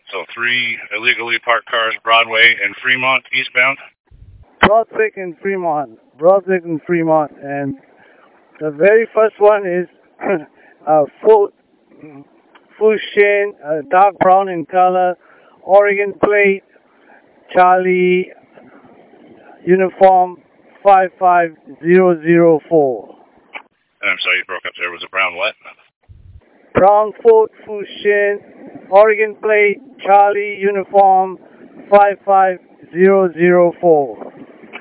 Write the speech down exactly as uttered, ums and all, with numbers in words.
So three illegally parked cars, Broadway and Fremont eastbound. Broadwick and Fremont. Broadwick and Fremont. And the very first one is a full, full sheen, uh, dark brown in color, Oregon plate, Charlie, uniform five five zero zero four. I'm sorry, you broke up there. Was it brown what? Brown Ford Fusion, Oregon plate, Charlie, uniform five five zero zero four.